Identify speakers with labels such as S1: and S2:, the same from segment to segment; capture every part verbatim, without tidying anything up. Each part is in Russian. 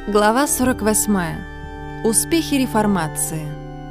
S1: Глава сорок восемь. Успехи реформации.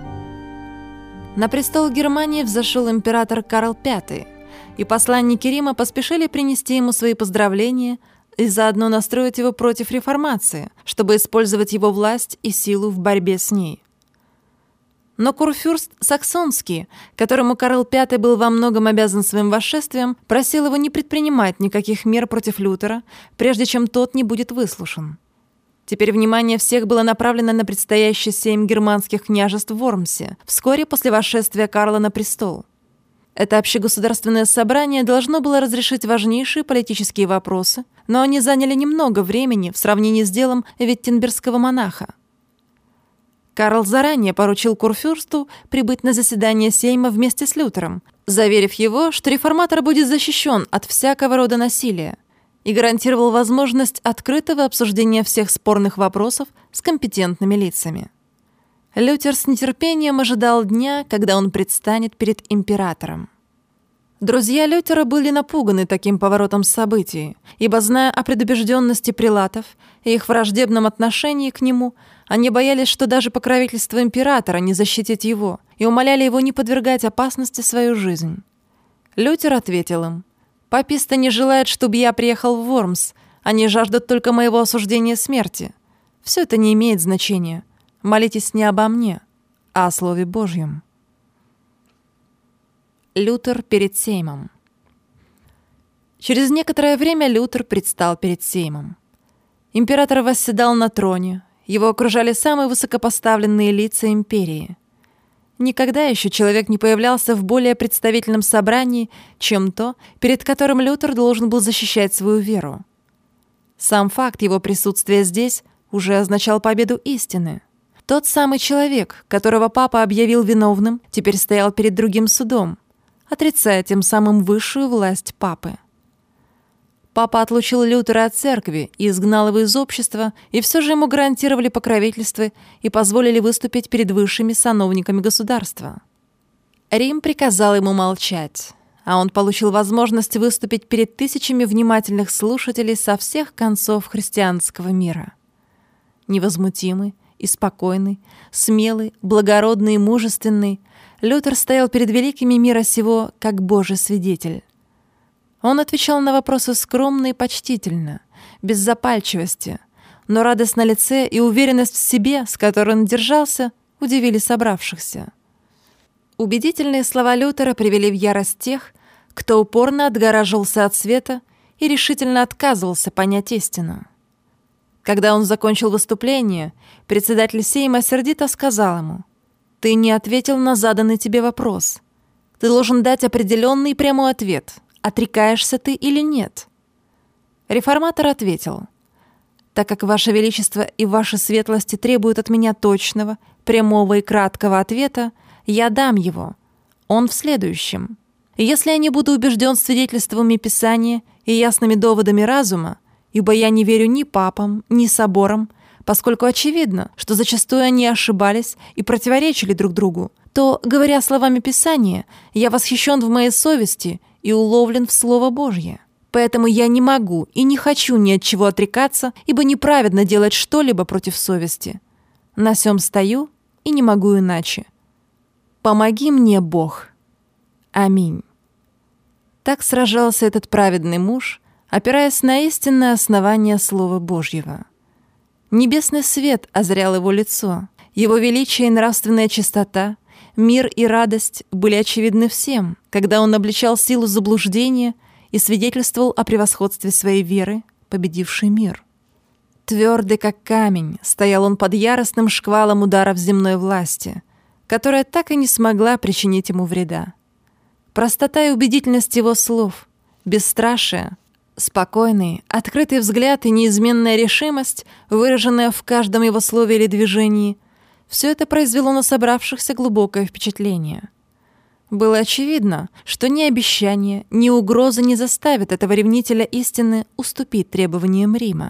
S1: На престол Германии взошел император Карл Пятый, и посланники Рима поспешили принести ему свои поздравления и заодно настроить его против реформации, чтобы использовать его власть и силу в борьбе с ней. Но курфюрст Саксонский, которому Карл Пятый был во многом обязан своим восшествием, просил его не предпринимать никаких мер против Лютера, прежде чем тот не будет выслушан. Теперь внимание всех было направлено на предстоящий сейм германских княжеств в Вормсе, вскоре после восшествия Карла на престол. Это общегосударственное собрание должно было разрешить важнейшие политические вопросы, но они заняли немного времени в сравнении с делом виттенбергского монаха. Карл заранее поручил курфюрсту прибыть на заседание сейма вместе с Лютером, заверив его, что реформатор будет защищен от всякого рода насилия, и гарантировал возможность открытого обсуждения всех спорных вопросов с компетентными лицами. Лютер с нетерпением ожидал дня, когда он предстанет перед императором. Друзья Лютера были напуганы таким поворотом событий, ибо, зная о предубежденности прелатов и их враждебном отношении к нему, они боялись, что даже покровительство императора не защитит его, и умоляли его не подвергать опасности свою жизнь. Лютер ответил им: «Паписты не желают, чтобы я приехал в Вормс. Они жаждут только моего осуждения смерти. Все это не имеет значения. Молитесь не обо мне, а о Слове Божьем». Лютер перед сеймом. Через некоторое время Лютер предстал перед сеймом. Император восседал на троне. Его окружали самые высокопоставленные лица империи. Никогда еще человек не появлялся в более представительном собрании, чем то, перед которым Лютер должен был защищать свою веру. Сам факт его присутствия здесь уже означал победу истины. Тот самый человек, которого папа объявил виновным, теперь стоял перед другим судом, отрицая тем самым высшую власть папы. Папа отлучил Лютера от церкви и изгнал его из общества, и все же ему гарантировали покровительство и позволили выступить перед высшими сановниками государства. Рим приказал ему молчать, а он получил возможность выступить перед тысячами внимательных слушателей со всех концов христианского мира. Невозмутимый и спокойный, смелый, благородный и мужественный, Лютер стоял перед великими мира сего как Божий свидетель. Он отвечал на вопросы скромно и почтительно, без запальчивости, но радость на лице и уверенность в себе, с которой он держался, удивили собравшихся. Убедительные слова Лютера привели в ярость тех, кто упорно отгораживался от света и решительно отказывался понять истину. Когда он закончил выступление, председатель сейма сердито сказал ему: «Ты не ответил на заданный тебе вопрос. Ты должен дать определенный и прямой ответ. Отрекаешься ты или нет?» Реформатор ответил: «Так как Ваше Величество и Ваши Светлости требуют от меня точного, прямого и краткого ответа, я дам его. Он в следующем. Если я не буду убежден свидетельствами Писания и ясными доводами разума, ибо я не верю ни папам, ни соборам, поскольку очевидно, что зачастую они ошибались и противоречили друг другу, то, говоря словами Писания, я восхищен в моей совести и уловлен в Слово Божье. Поэтому я не могу и не хочу ни от чего отрекаться, ибо неправедно делать что-либо против совести. На сём стою и не могу иначе. Помоги мне, Бог. Аминь». Так сражался этот праведный муж, опираясь на истинное основание Слова Божьего. Небесный свет озарял его лицо, его величие и нравственная чистота, мир и радость были очевидны всем, когда он обличал силу заблуждения и свидетельствовал о превосходстве своей веры, победившей мир. Твердый как камень стоял он под яростным шквалом ударов земной власти, которая так и не смогла причинить ему вреда. Простота и убедительность его слов, бесстрашие, спокойный, открытый взгляд и неизменная решимость, выраженная в каждом его слове или движении, все это произвело на собравшихся глубокое впечатление. Было очевидно, что ни обещания, ни угрозы не заставят этого ревнителя истины уступить требованиям Рима.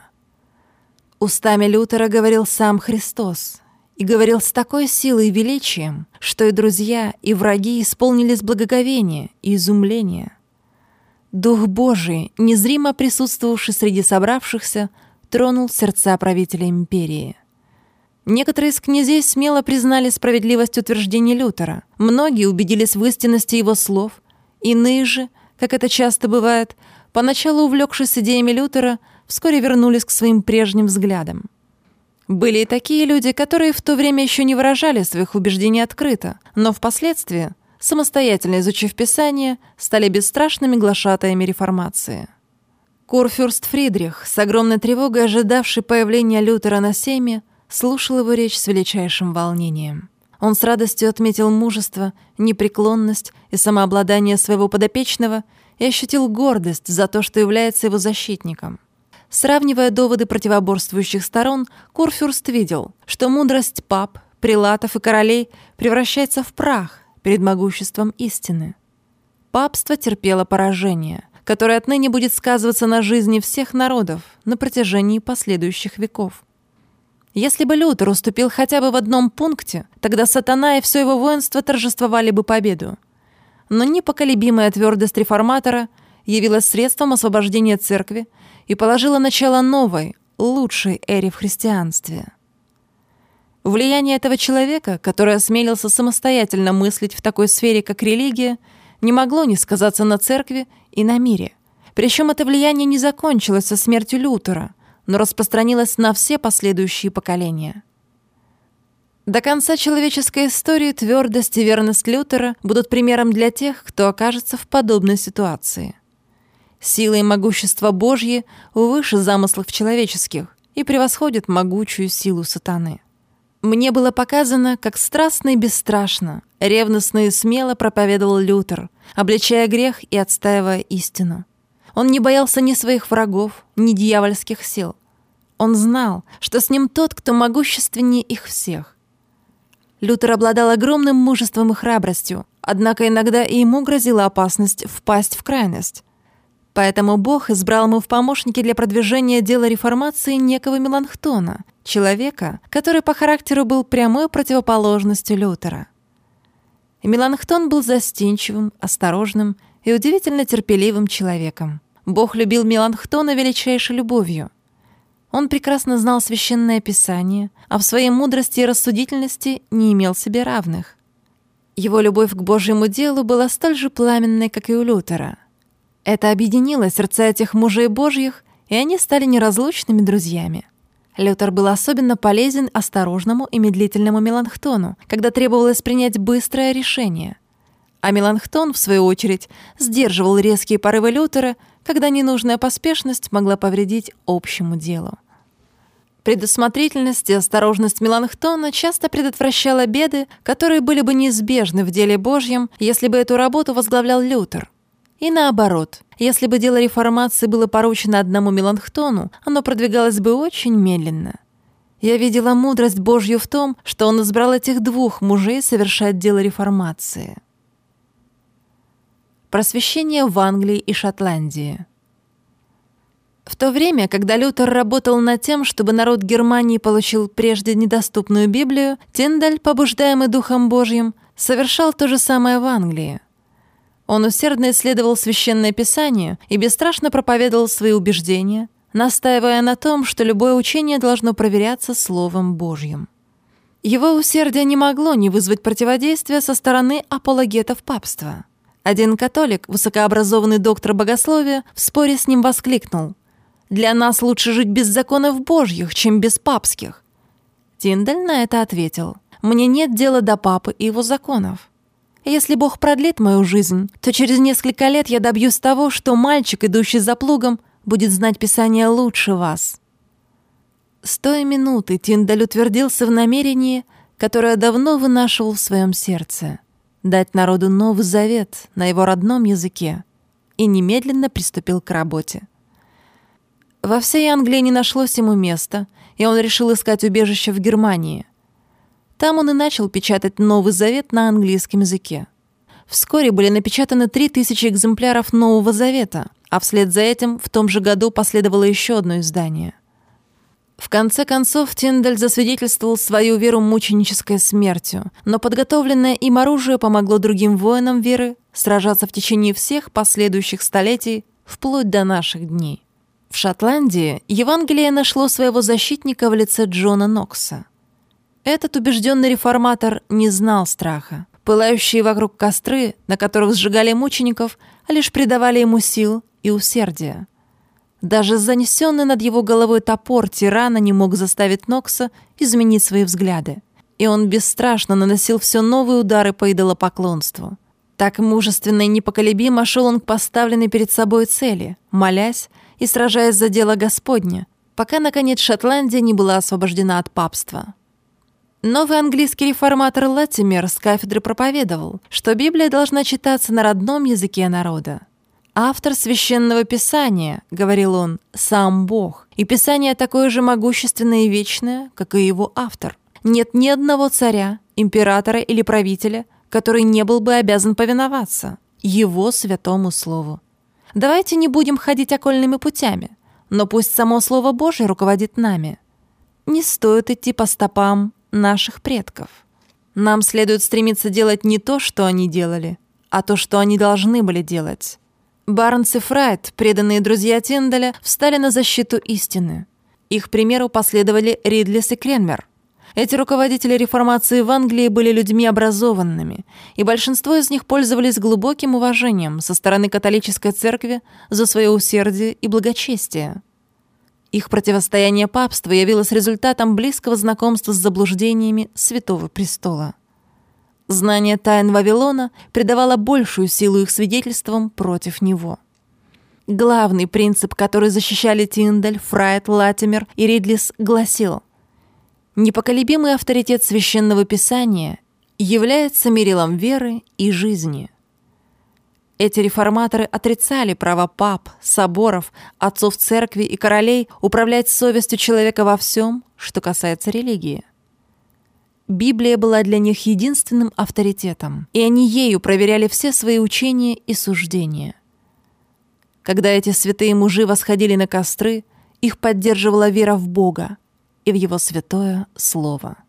S1: Устами Лютера говорил сам Христос, и говорил с такой силой и величием, что и друзья, и враги исполнились благоговения и изумления. Дух Божий, незримо присутствовавший среди собравшихся, тронул сердца правителя империи. Некоторые из князей смело признали справедливость утверждений Лютера. Многие убедились в истинности его слов. Иные же, как это часто бывает, поначалу увлекшись идеями Лютера, вскоре вернулись к своим прежним взглядам. Были и такие люди, которые в то время еще не выражали своих убеждений открыто, но впоследствии, самостоятельно изучив Писание, стали бесстрашными глашатаями реформации. Курфюрст Фридрих, с огромной тревогой ожидавший появления Лютера на сейме, слушал его речь с величайшим волнением. Он с радостью отметил мужество, непреклонность и самообладание своего подопечного и ощутил гордость за то, что является его защитником. Сравнивая доводы противоборствующих сторон, Курфюрст видел, что мудрость пап, прилатов и королей превращается в прах перед могуществом истины. Папство терпело поражение, которое отныне будет сказываться на жизни всех народов на протяжении последующих веков. Если бы Лютер уступил хотя бы в одном пункте, тогда сатана и все его воинство торжествовали бы победу. Но непоколебимая твердость реформатора явилась средством освобождения церкви и положила начало новой, лучшей эре в христианстве. Влияние этого человека, который осмелился самостоятельно мыслить в такой сфере, как религия, не могло не сказаться на церкви и на мире. Причем это влияние не закончилось со смертью Лютера, но распространилось на все последующие поколения. До конца человеческой истории твердость и верность Лютера будут примером для тех, кто окажется в подобной ситуации. Сила и могущество Божьи выше замыслов человеческих и превосходят могучую силу сатаны. Мне было показано, как страстно и бесстрашно, ревностно и смело проповедовал Лютер, обличая грех и отстаивая истину. Он не боялся ни своих врагов, ни дьявольских сил. Он знал, что с ним тот, кто могущественнее их всех. Лютер обладал огромным мужеством и храбростью, однако иногда и ему грозила опасность впасть в крайность. Поэтому Бог избрал ему в помощники для продвижения дела реформации некого Меланхтона, человека, который по характеру был прямой противоположностью Лютера. Меланхтон был застенчивым, осторожным и удивительно терпеливым человеком. Бог любил Меланхтона величайшей любовью. Он прекрасно знал Священное Писание, а в своей мудрости и рассудительности не имел себе равных. Его любовь к Божьему делу была столь же пламенной, как и у Лютера. Это объединило сердца этих мужей Божьих, и они стали неразлучными друзьями. Лютер был особенно полезен осторожному и медлительному Меланхтону, когда требовалось принять быстрое решение. А Меланхтон, в свою очередь, сдерживал резкие порывы Лютера, когда ненужная поспешность могла повредить общему делу. Предусмотрительность и осторожность Меланхтона часто предотвращала беды, которые были бы неизбежны в деле Божьем, если бы эту работу возглавлял Лютер. И наоборот, если бы дело реформации было поручено одному Меланхтону, оно продвигалось бы очень медленно. Я видела мудрость Божью в том, что он избрал этих двух мужей совершать дело реформации. Просвещение в Англии и Шотландии. В то время, когда Лютер работал над тем, чтобы народ Германии получил прежде недоступную Библию, Тиндаль, побуждаемый Духом Божьим, совершал то же самое в Англии. Он усердно исследовал Священное Писание и бесстрашно проповедовал свои убеждения, настаивая на том, что любое учение должно проверяться Словом Божьим. Его усердие не могло не вызвать противодействия со стороны апологетов папства. Один католик, высокообразованный доктор богословия, в споре с ним воскликнул: «Для нас лучше жить без законов Божьих, чем без папских». Тиндаль на это ответил: «Мне нет дела до папы и его законов. Если Бог продлит мою жизнь, то через несколько лет я добьюсь того, что мальчик, идущий за плугом, будет знать Писание лучше вас». С той минуты Тиндаль утвердился в намерении, которое давно вынашивал в своем сердце — дать народу Новый Завет на его родном языке, и немедленно приступил к работе. Во всей Англии не нашлось ему места, и он решил искать убежище в Германии. Там он и начал печатать Новый Завет на английском языке. Вскоре были напечатаны три тысячи экземпляров Нового Завета, а вслед за этим в том же году последовало еще одно издание. В конце концов, Тиндаль засвидетельствовал свою веру мученической смертью, но подготовленное им оружие помогло другим воинам веры сражаться в течение всех последующих столетий, вплоть до наших дней. В Шотландии Евангелие нашло своего защитника в лице Джона Нокса. Этот убежденный реформатор не знал страха. Пылающие вокруг костры, на которых сжигали мучеников, лишь придавали ему сил и усердия. Даже занесенный над его головой топор тирана не мог заставить Нокса изменить свои взгляды. И он бесстрашно наносил все новые удары по идолопоклонству. Так мужественно и непоколебимо шел он к поставленной перед собой цели, молясь и сражаясь за дело Господне, пока, наконец, Шотландия не была освобождена от папства. Новый английский реформатор Латимер с кафедры проповедовал, что Библия должна читаться на родном языке народа. «Автор Священного Писания, — говорил он, — сам Бог, и Писание такое же могущественное и вечное, как и его автор. Нет ни одного царя, императора или правителя, который не был бы обязан повиноваться его святому слову. Давайте не будем ходить окольными путями, но пусть само Слово Божие руководит нами. Не стоит идти по стопам наших предков. Нам следует стремиться делать не то, что они делали, а то, что они должны были делать». Барнс и Фрайт, преданные друзья Тиндаля, встали на защиту истины. Их примеру последовали Ридлис и Кренмер. Эти руководители реформации в Англии были людьми образованными, и большинство из них пользовались глубоким уважением со стороны католической церкви за свое усердие и благочестие. Их противостояние папству явилось результатом близкого знакомства с заблуждениями Святого Престола. Знание тайн Вавилона придавало большую силу их свидетельствам против него. Главный принцип, который защищали Тиндаль, Фрайт, Латимер и Ридлис, гласил: непоколебимый авторитет Священного Писания является мерилом веры и жизни. Эти реформаторы отрицали право пап, соборов, отцов церкви и королей управлять совестью человека во всем, что касается религии. Библия была для них единственным авторитетом, и они ею проверяли все свои учения и суждения. Когда эти святые мужи восходили на костры, их поддерживала вера в Бога и в Его святое Слово.